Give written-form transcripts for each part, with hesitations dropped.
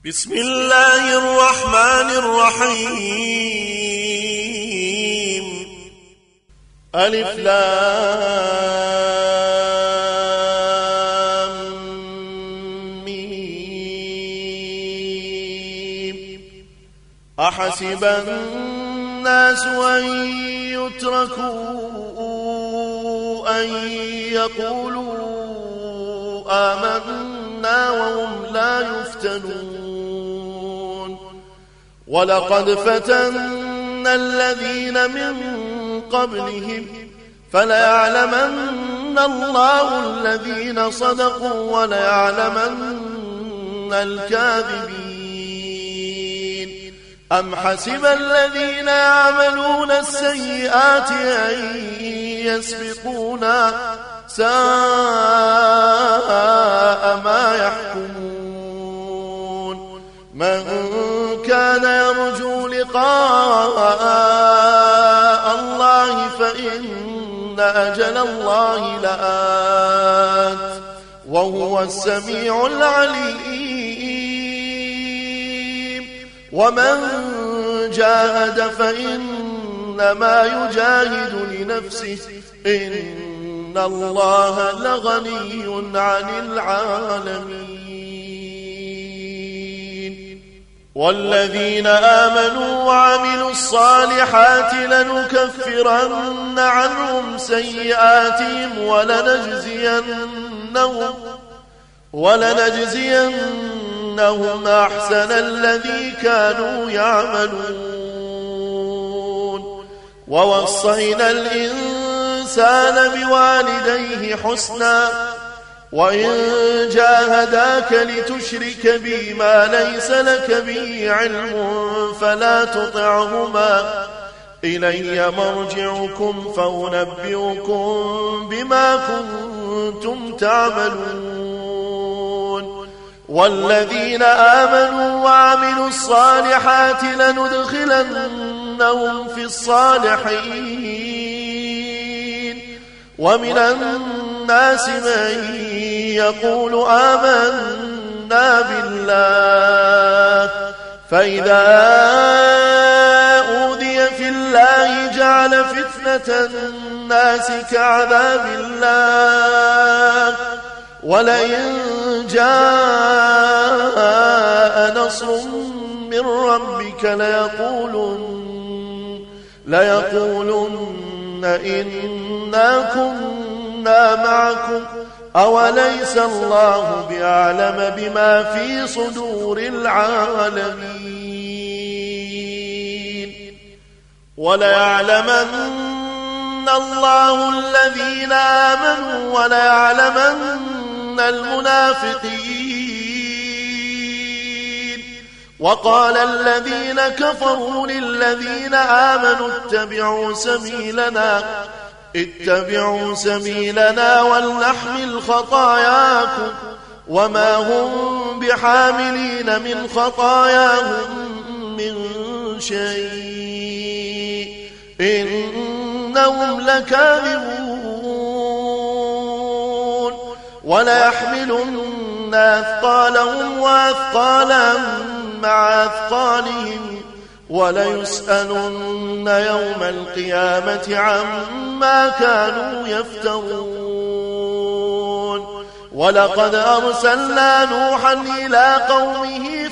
بسم الله الرحمن الرحيم. ألف لام ميم. أحسب الناس أن يتركوا أن يقولوا آمنا وهم لا يفتنون. ولقد فتنا الذين من قبلهم فليعلمن الله الذين صدقوا وليعلمن الكاذبين. أم حسب الذين يعملون السيئات أن يسبقونا ساء ما يحكمون. من كان يرجو لقاء الله فإن أجل الله لآت وهو السميع العليم. ومن جاهد فإنما يجاهد لنفسه إن الله لغني عن العالمين. والذين آمنوا وعملوا الصالحات لنكفرن عنهم سيئاتهم ولنجزينهم أحسن الذي كانوا يعملون. ووصينا الإنسان بوالديه حسنا وإن جاهداك لتشرك بي ما ليس لك به علم فلا تطعهما إلي مرجعكم فأنبئكم بما كنتم تعملون. والذين آمنوا وعملوا الصالحات لندخلنهم في الصالحين. ومن الناس من يقول آمنا بالله فإذا أوذي في الله جعل فتنة الناس كعذاب الله. ولئن جاء نصر من ربك ليقولن إنا كنا معكم أوليس الله بأعلم بما في صدور العالمين. وليعلمن الله الذين آمنوا وليعلمن المنافقين. وقال الذين كفروا للذين آمنوا اتبعوا سبيلنا ولنحمل خطاياكم وما هم بحاملين من خطاياهم من شيء إنهم لكاذبون. وليحملن أثقالهم وأثقالا مع أثقالهم وليسألن يوم القيامة عما كانوا يفترون. ولقد أرسلنا نوحا إلى قومه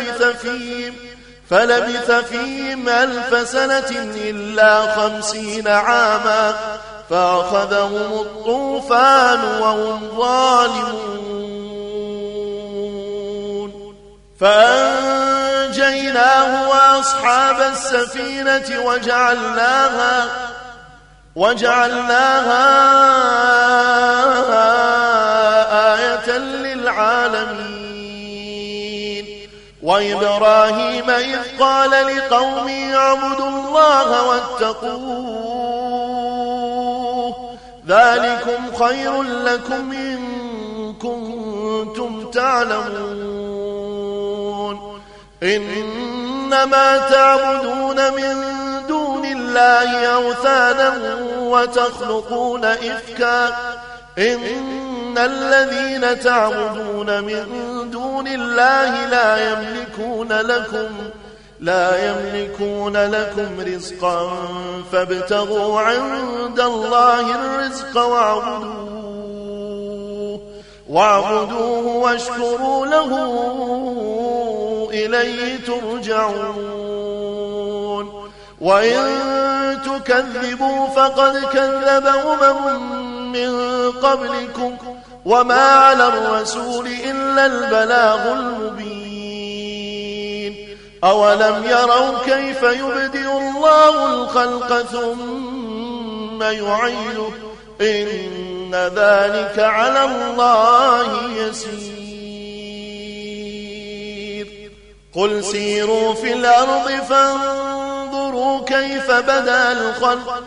فلبث فيهم 1000 سنة إلا 50 عاما فأخذهم الطوفان وهم ظالمون. فأنجيناه وأصحاب السفينة وجعلناها آية للعالمين. وإبراهيم إذ قال لقومه اعبدوا الله واتقوه ذلكم خير لكم إن كنتم تعلمون. إنما تعبدون من دون الله أوثانا وتخلقون إفكا إن الذين تعبدون من دون دون الله لا يملكون لكم رزقا فابتغوا عند الله الرزق واعبدوه واشكروا له إليه ترجعون وإن تكذبوا فقد كذب من قبلكم وما على الرسول إلا البلاغ المبين أولم يروا كيف يبدئ الله الخلق ثم يعيده إن ذلك على الله يسير قل سيروا في الأرض فانظروا كيف بدأ الخلق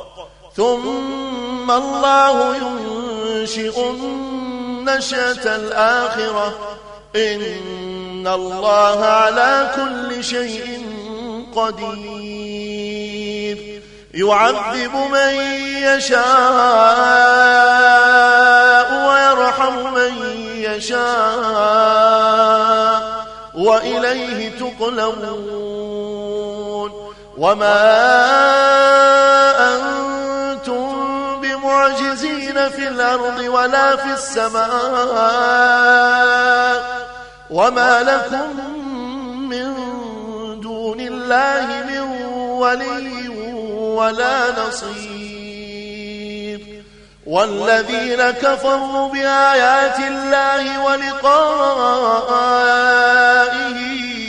ثم الله ينشئ النشأة الآخرة إن الله على كل شيء قدير يعذب من يشاء ويرحم من يشاء وإليه تقلبون وما أنتم بمعجزين في الأرض ولا في السماء وما لكم من دون الله من ولي ولا نصير والذين كفروا بآيات الله ولقائه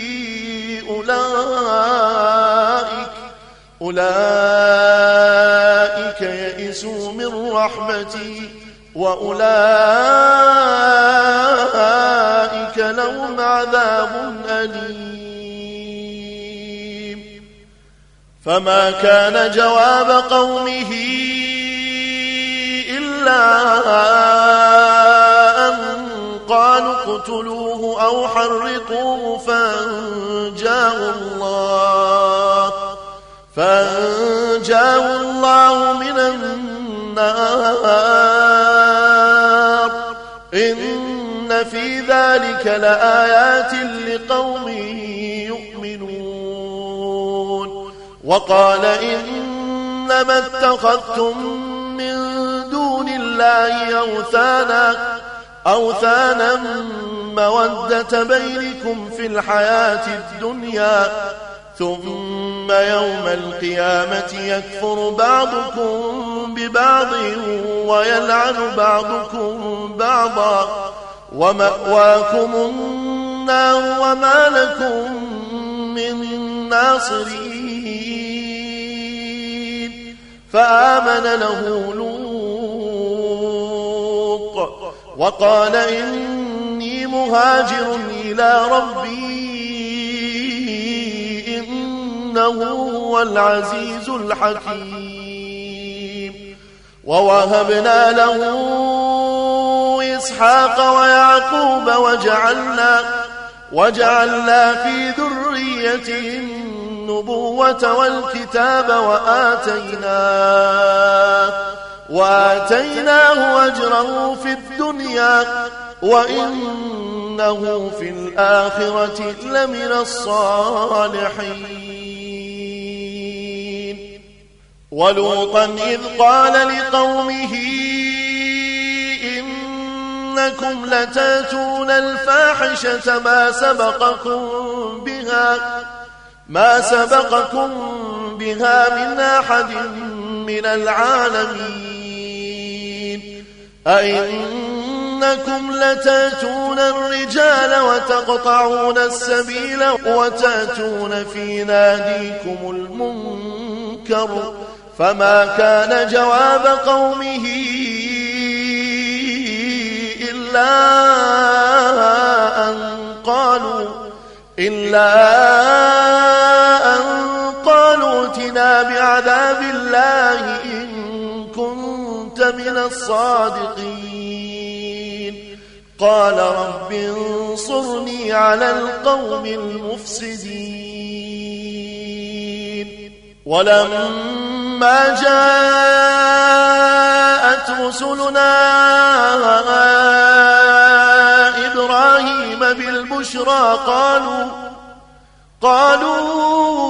أولئك يئسوا من رحمتي وأولئك لهم عذاب أليم فما كان جواب قومه إلا أن قالوا اقتلوه أو حرقوه فأنجاه الله من النار إن في ذلك لآيات لقوم يؤمنون وقال إنما اتخذتم من دون الله أوثانا مودة بينكم في الحياة الدنيا ثم يوم القيامة يكفر بعضكم ببعض ويلعن بعضكم بعضا ومأواكم النار وما لكم من ناصرين فآمن له لوط وقال إني مهاجر إلى ربي إنه هو العزيز الحكيم ووهبنا له إسحاق ويعقوب وجعلنا في ذريته النبوة والكتاب وآتيناه أجره في الدنيا وإنه في الآخرة لمن الصالحين ولوطا إذ قال لقومه إنكم لتاتون الفاحشة ما سبقكم بها من أحد من العالمين أئنكم لتاتون الرجال وتقطعون السبيل وتاتون في ناديكم المنكر فما كان جواب قومه إلا أن قالوا ائتنا بعذاب الله إن كنت من الصادقين قال رب انصرني على القوم المفسدين ولما جاءت رسلنا إبراهيم بالبشرى قالوا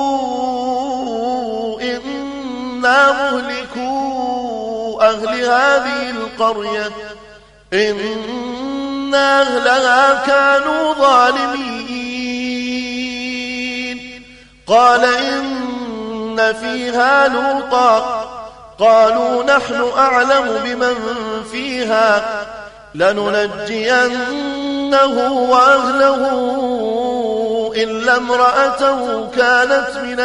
إنا مهلكو أهل هذه القرية إن أهلها كانوا ظالمين. قال إن فيها لوطا قالوا نحن أعلم بمن فيها لننجينه وأهله إلا امرأته كانت من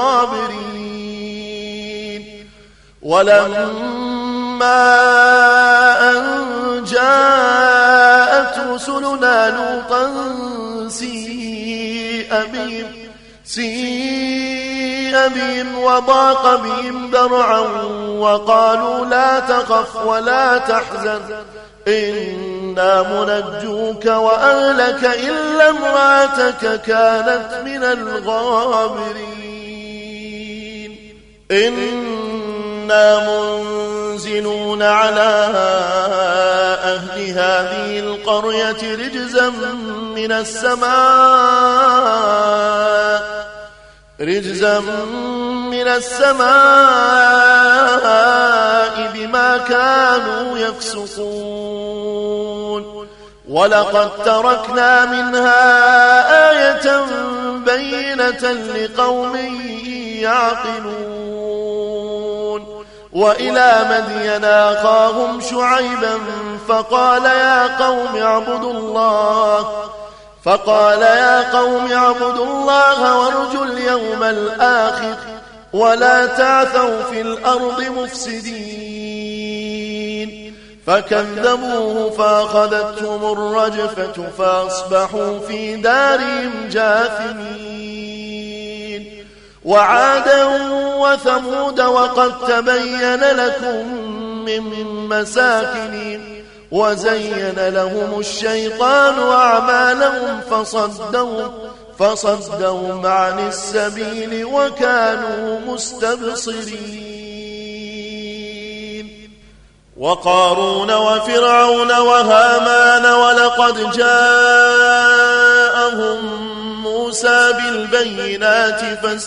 الغابرين. ولما أن جاءت رسلنا لوطا سيء بهم وضاق بهم ذرعا وقالوا لا تخف ولا تحزن إنا منجوك وأهلك إلا امرأتك كانت من الغابرين. إنا منزلون على أهل هذه القرية رجزا من السماء بما كانوا يفسقون. ولقد تركنا منها آية بينة لقوم يعقلون. وإلى مدين أخاهم شعيبا فقال يا قوم اعبدوا الله وارجوا اليوم الآخر ولا تعثوا في الأرض مفسدين. فكذبوه فأخذتهم الرجفة فأصبحوا في دارهم جاثمين. وعادا وثمود وقد تبين لكم من مساكنهم وزين لهم الشيطان أعمالهم فصدهم عن السبيل وكانوا مستبصرين. وقارون وفرعون وهامان ولقد جاءهم موسى بالبينات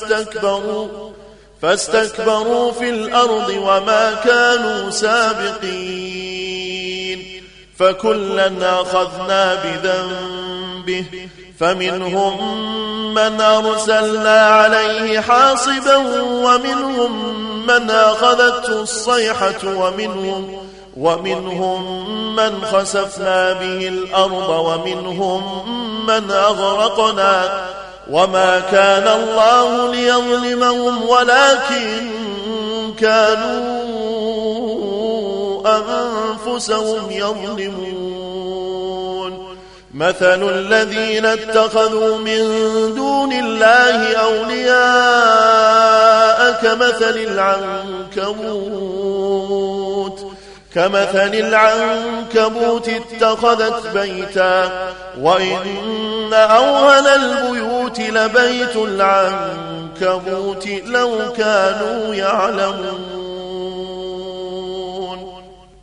فاستكبروا في الأرض وما كانوا سابقين. فكلا أخذنا بذنبه فمنهم من أرسلنا عليه حاصبا ومنهم من أخذته الصيحة ومنهم من خسفنا به الأرض ومنهم من أغرقنا. وما كان الله ليظلمهم ولكن كانوا أنفسهم يظلمون. مثل الذين اتخذوا من دون الله أولياء كمثل العنكبوت اتخذت بيتا وإن أوهن البيوت لبيت العنكبوت لو كانوا يعلمون.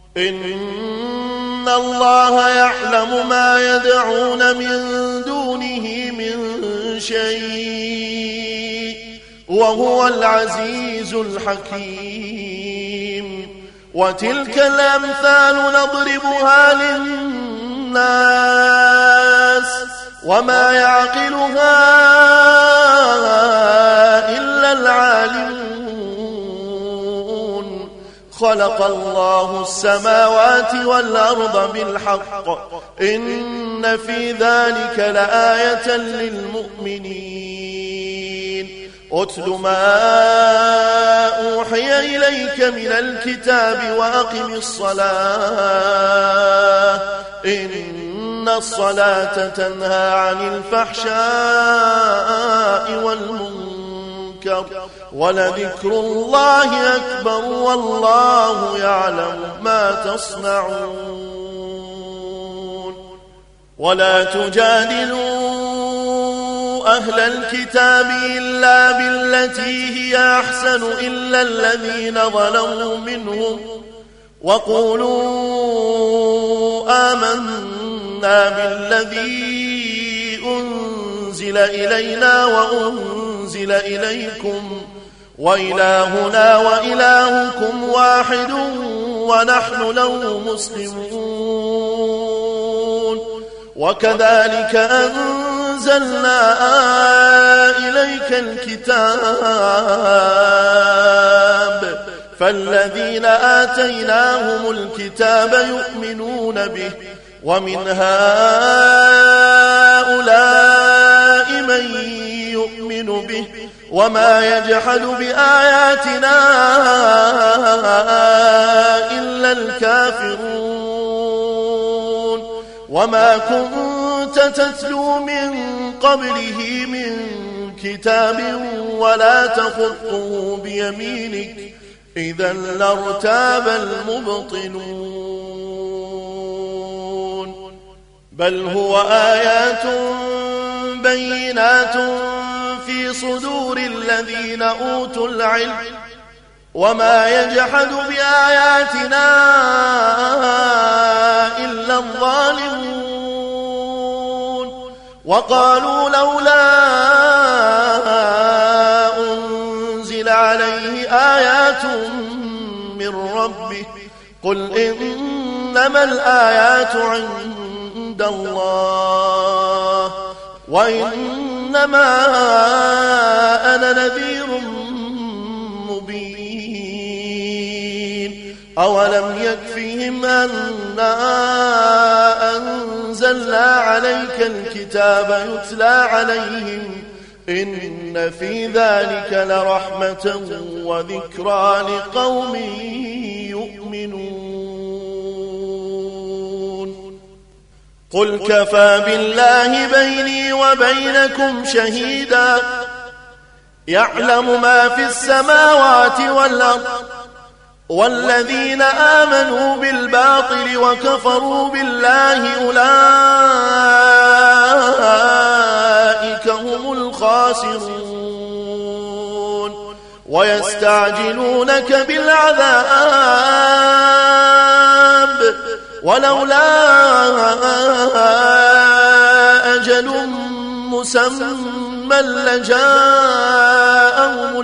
إن الله يعلم ما يدعون من دونه من شيء وهو العزيز الحكيم. وتلك الأمثال نضربها للناس وما يعقلها إلا العالمون. خلق الله السماوات والأرض بالحق إن في ذلك لآية للمؤمنين. أتل ما أوحي إليك من الكتاب وأقم الصلاة إن الصلاة تنهى عن الفحشاء والمنكر ولذكر الله أكبر والله يعلم ما تصنعون. ولا تجادلوا أهل الكتاب إلا بالتي هي أحسن إلا الذين ظلموا منهم وقولوا آمنا بالذي أنزل إلينا وأنزل إليكم وإلهنا وإلهكم واحد ونحن له مسلمون وكذلك أنزلنا إليك الكتاب فالذين آتيناهم الكتاب يؤمنون به ومن هؤلاء من يؤمن به وما يجحد بآياتنا إلا الكافرون وما كنت تتلو من قبله من كتاب ولا تخطه بيمينك إذا لارتاب المبطلون بل هو آيات بينات في صدور الذين أوتوا العلم وما يجحد بآياتنا إلا الظالمون وقالوا لولا أنزل عليه آيات من ربه قل إنما الآيات عند الله وإنما أنا نذير مبين أولم يكفهم أنا أنزلنا عليك الكتاب يتلى عليهم إن في ذلك لرحمة وذكرى لقوم يؤمنون قل كفى بالله بيني وبينكم شهيدا يعلم ما في السماوات والأرض والذين آمنوا بالباطل وكفروا بالله أولئك هم الخاسرون ويستعجلونك بالعذاب ولولا أجل مسمى لجاءهم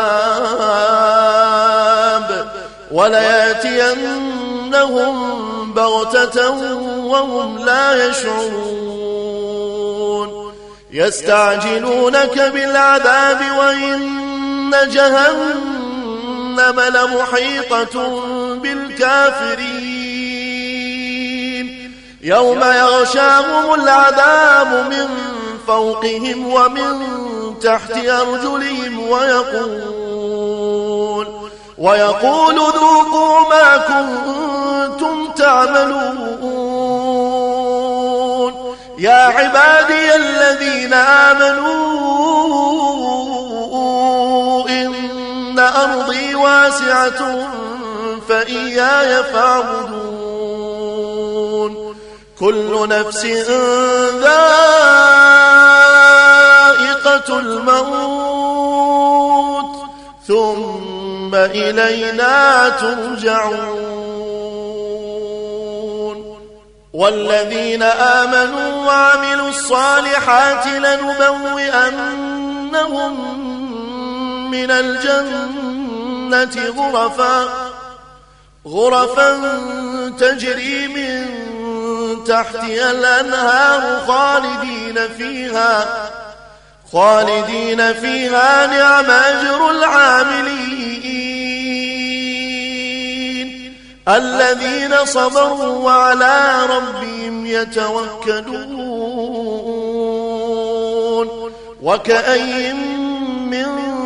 العذاب ولياتينهم بغتة وهم لا يشعرون يستعجلونك بالعذاب وإن جهنم لمحيطة بالكافرين يوم يغشاهم العذاب من فوقهم ومن تحت أرجلهم ويقول ذوقوا ما كنتم تعملون يا عبادي الذين آمنوا إن أرضي واسعة فإياي فاعبدون كل نفس ذائقة الموت ثم إلينا ترجعون والذين آمنوا وعملوا الصالحات لنبوئنهم من الجنة غرفا تجري من تحتها الأنهار خالدين فيها نعم أجر العاملين الذين صبروا وعلى ربهم يتوكلون وكأين من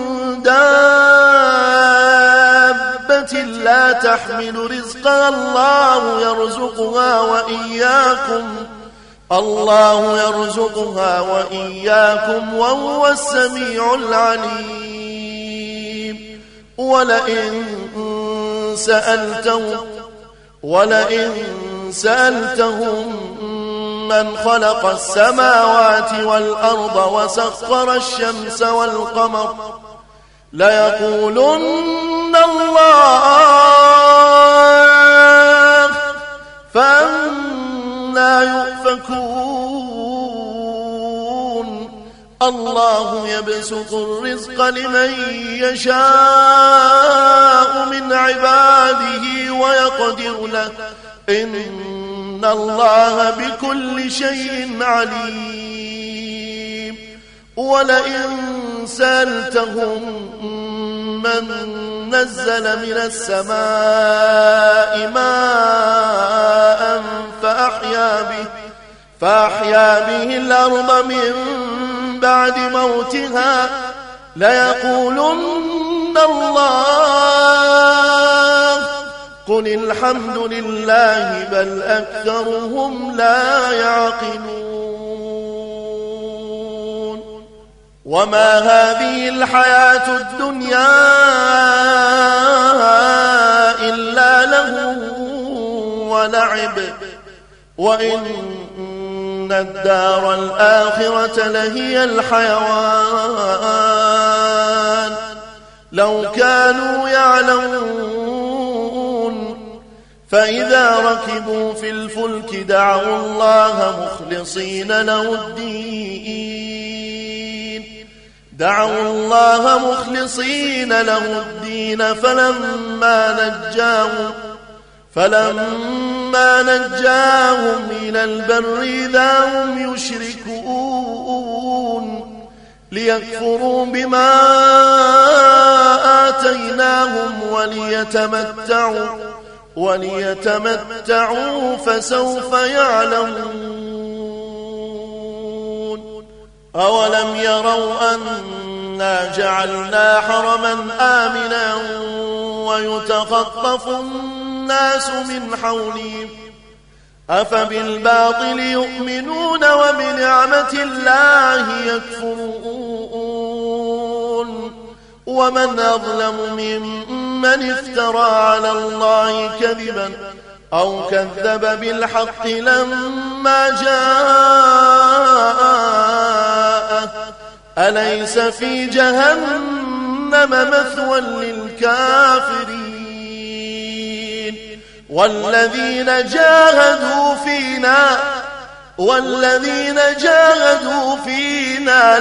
دابة لا تحمل رزقها الله يرزقها وإياكم وهو السميع العليم ولئن سألتهم من خلق السماوات والأرض وسخر الشمس والقمر ليقولن الله فأنا عنا يؤفكون. الله يبسط الرزق لمن يشاء من عباده ويقدر له إن الله بكل شيء عليم. ولئن سألتهم من نزل من السماء ماء فأحيا به الأرض من بعد موتها ليقولن الله قل الحمد لله بل أكثرهم لا يعقلون. وما هذه الحياة الدنيا إلا لهو ولعب وإن الدار الآخرة لهي الحيوان لو كانوا يعلمون. فإذا ركبوا في الفلك دعوا الله مخلصين له الدين فلما نجاهم إلى البر إذا هم يشركون ليكفروا بما آتيناهم وليتمتعوا فسوف يعلمون. أولم يروا أنا جعلنا حرما آمنا ويتخطف الناس من حولهم أفبالباطل يؤمنون وبنعمة الله يكفرون. ومن أظلم ممن افترى على الله كذبا أو كذب بالحق لما جاءه أليس في جهنم مثوى للكافرين. والذين جاهدوا فينا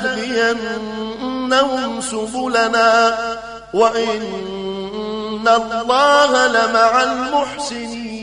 لنهدينهم سبلنا وإن الله لمع المحسنين.